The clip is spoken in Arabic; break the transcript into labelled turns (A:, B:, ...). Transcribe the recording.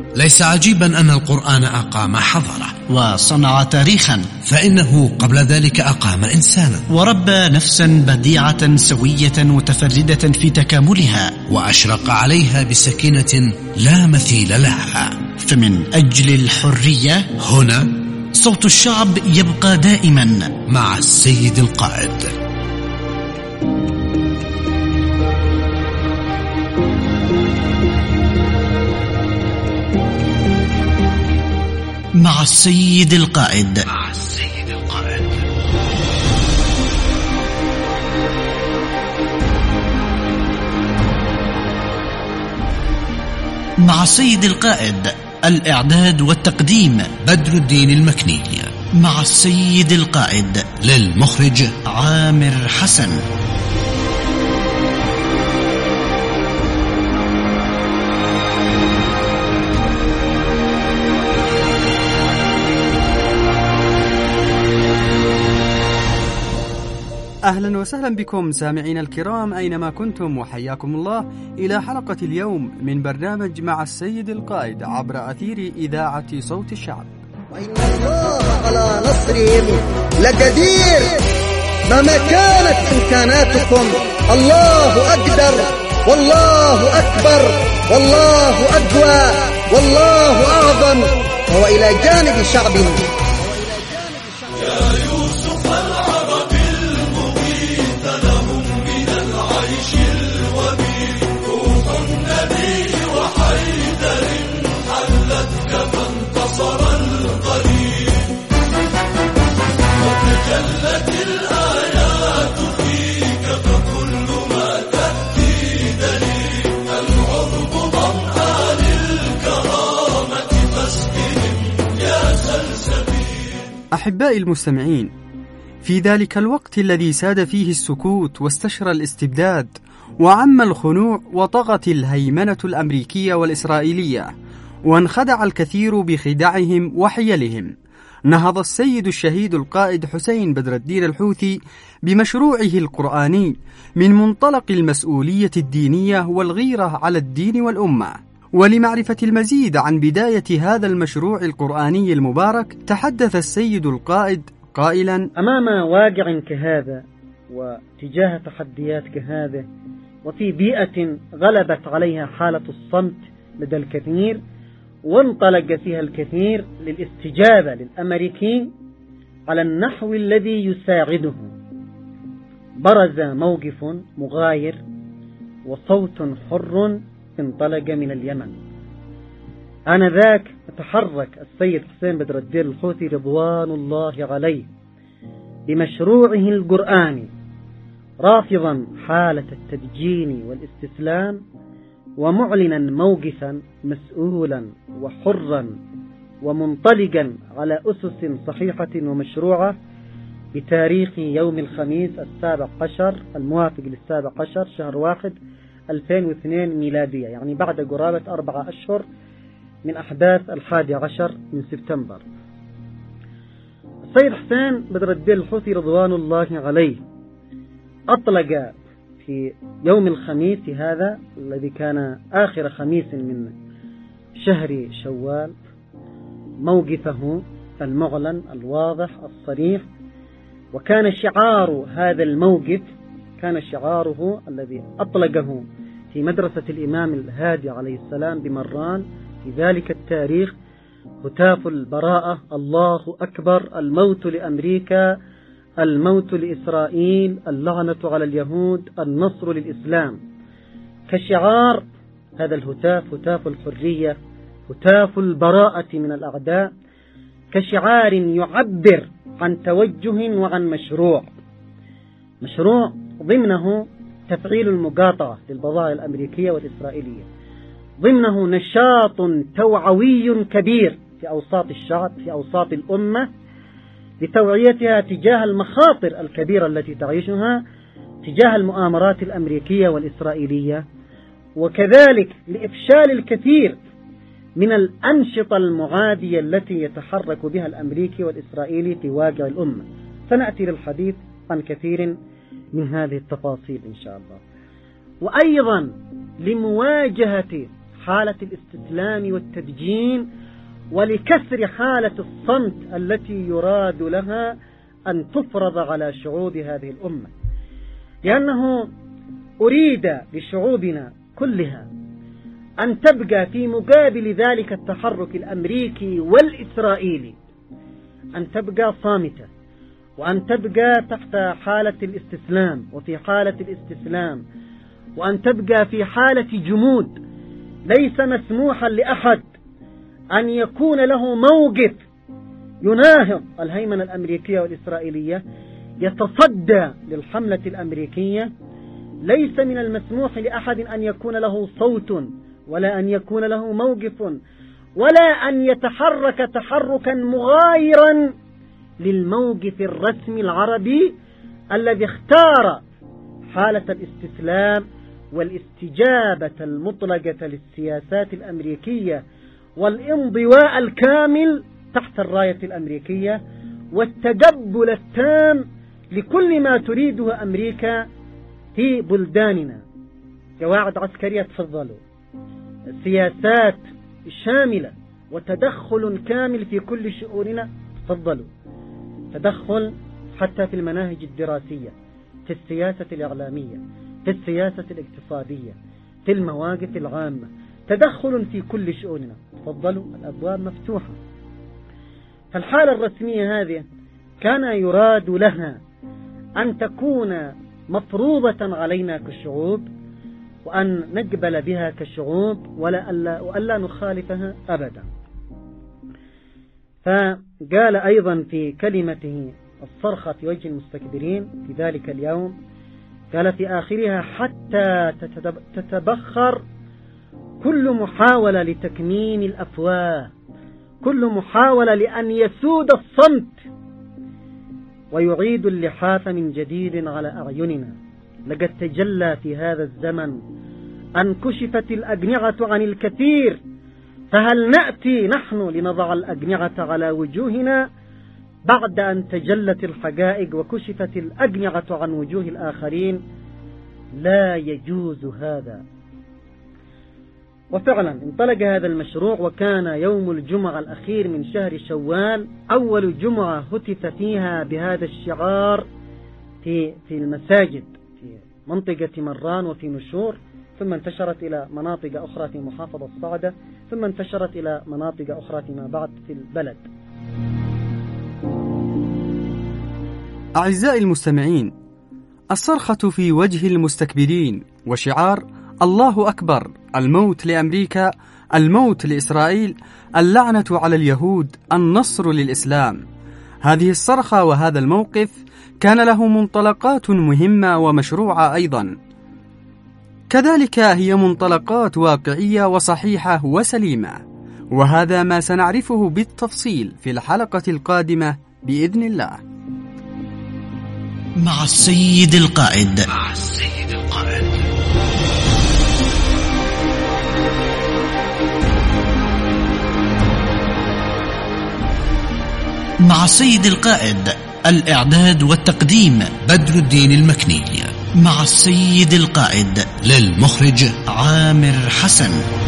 A: ليس عجيبا أن القرآن أقام حضارة
B: وصنع تاريخا،
A: فإنه قبل ذلك أقام إنسانا
B: وربى نفسا بديعة سوية متفردة في تكاملها،
A: وأشرق عليها بسكينة لا مثيل لها.
B: فمن أجل الحرية
A: هنا
B: صوت الشعب يبقى دائما
A: مع السيد القائد.
B: مع السيد القائد.
A: مع السيد القائد.
B: مع السيد القائد. الإعداد والتقديم
A: بدر الدين المكني.
B: مع السيد القائد.
A: للمخرج
B: عامر حسن.
C: أهلا وسهلا بكم سامعين الكرام أينما كنتم، وحياكم الله إلى حلقة اليوم من برنامج مع السيد القائد عبر أثير إذاعة صوت الشعب.
D: وإن الله على نصرهم لقدير. مهما كانت إمكاناتكم الله أقدر، والله أكبر، والله أقوى، والله أعظم، وهو إلى جانب شعبه.
E: يا يوسف العربي المغيث لهم من العيش الوبيل، روح النبي وحيدر حلتك فانتصر القليل، وتجلت الآيات فيك فكل ما تأتي دليل، العرب ظمآن الكرامة فاسقهم يا سلسبيل.
C: أحبائي المستمعين، في ذلك الوقت الذي ساد فيه السكوت واستشرى الاستبداد وعم الخنوع وطغت الهيمنة الأمريكية والإسرائيلية وانخدع الكثير بخدعهم وحيلهم، نهض السيد الشهيد القائد حسين بدر الدين الحوثي بمشروعه القرآني من منطلق المسؤولية الدينية والغيرة على الدين والأمة. ولمعرفة المزيد عن بداية هذا المشروع القرآني المبارك تحدث السيد القائد قائلا:
F: أمام واقع كهذا وتجاه تحديات كهذا وفي بيئة غلبت عليها حالة الصمت لدى الكثير وانطلق فيها الكثير للاستجابة للأمريكي على النحو الذي يساعده، برز موقف مغاير وصوت حر انطلق من اليمن. آنذاك تحرك السيد حسين بدر الدين الحوثي رضوان الله عليه بمشروعه القرآني، رافضا حالة التدجين والاستسلام، ومعلنا موقفا مسؤولا وحرا ومنطلقا على أسس صحيحة ومشروعة، بتاريخ يوم الخميس 17 الموافق ل17 شهر 1 2002 ميلادية، يعني بعد قرابة 4 أشهر من أحداث 11 من سبتمبر. السيد حسين بدر الدين الحوثي رضوان الله عليه أطلق في يوم الخميس هذا الذي كان آخر خميس من شهر شوال موقفه المعلن الواضح الصريح، وكان شعار هذا الموقف، كان شعاره الذي أطلقه في مدرسة الإمام الهادي عليه السلام بمران في ذلك التاريخ: هتاف البراءة، الله أكبر، الموت لأمريكا، الموت لإسرائيل، اللعنة على اليهود، النصر للإسلام. كشعار هذا الهتاف، هتاف الحرية، هتاف البراءة من الأعداء، كشعار يعبر عن توجه وعن مشروع ضمنه تفعيل المقاطعة للبضائع الأمريكية والإسرائيلية، ضمنه نشاط توعوي كبير في أوساط الشعب، في أوساط الأمة، لتوعيتها تجاه المخاطر الكبيرة التي تعيشها تجاه المؤامرات الأمريكية والإسرائيلية، وكذلك لإفشال الكثير من الأنشطة المعادية التي يتحرك بها الأمريكي والإسرائيلي في واقع الأمة. سنأتي للحديث عن كثير من هذه التفاصيل إن شاء الله. وأيضا لمواجهة حالة الاستسلام والتدجين ولكسر حالة الصمت التي يراد لها أن تفرض على شعوب هذه الأمة، لأنه أريد لشعوبنا كلها أن تبقى في مقابل ذلك التحرك الأمريكي والإسرائيلي، أن تبقى صامتة، وأن تبقى تحت حالة الاستسلام وفي حالة الاستسلام، وأن تبقى في حالة جمود. ليس مسموحا لأحد أن يكون له موقف يناهض الهيمنة الأمريكية والإسرائيلية، يتصدى للحملة الأمريكية. ليس من المسموح لأحد أن يكون له صوت، ولا أن يكون له موقف، ولا أن يتحرك تحركا مغايرا للموقف الرسمي العربي الذي اختار حالة الاستسلام والاستجابة المطلقة للسياسات الأمريكية والانضواء الكامل تحت الراية الأمريكية والتقبل التام لكل ما تريده أمريكا في بلداننا. قواعد عسكرية تفضلوا، سياسات شاملة وتدخل كامل في كل شؤوننا تفضلوا، تدخل حتى في المناهج الدراسية، في السياسة الإعلامية، في السياسة الاقتصادية، في المواقف العامة، تدخل في كل شؤوننا تفضلوا، الأبواب مفتوحة. فالحالة الرسمية هذه كان يراد لها أن تكون مفروضة علينا كشعوب، وأن نقبل بها كشعوب وألا نخالفها أبدا. فقال أيضا في كلمته الصرخة في وجه المستكبرين في ذلك اليوم، قال في آخرها: حتى تتبخر كل محاولة لتكميم الأفواه، كل محاولة لأن يسود الصمت ويعيد اللحاف من جديد على أعيننا. لقد تجلى في هذا الزمن أن كشفت الأجنحة عن الكثير، فهل نأتي نحن لنضع الأجنحة على وجوهنا بعد أن تجلت الحقائق وكشفت الأجنحة عن وجوه الآخرين؟ لا يجوز هذا. وفعلا انطلق هذا المشروع، وكان يوم الجمعة الأخير من شهر شوال أول جمعة هتف فيها بهذا الشعار في المساجد في منطقة مران وفي نشور، ثم انتشرت إلى مناطق أخرى في محافظة الصعدة، ثم انتشرت إلى مناطق أخرى فيما بعد في البلد.
C: أعزائي المستمعين، الصرخة في وجه المستكبرين وشعار الله أكبر، الموت لأمريكا، الموت لإسرائيل، اللعنة على اليهود، النصر للإسلام. هذه الصرخة وهذا الموقف كان له منطلقات مهمة ومشروعة أيضا، كذلك هي منطلقات واقعية وصحيحة وسليمة، وهذا ما سنعرفه بالتفصيل في الحلقة القادمة بإذن الله.
B: مع السيد القائد. مع السيد القائد، الإعداد والتقديم بدر الدين المكني. مع السيد القائد،
A: للمخرج
B: عامر حسن.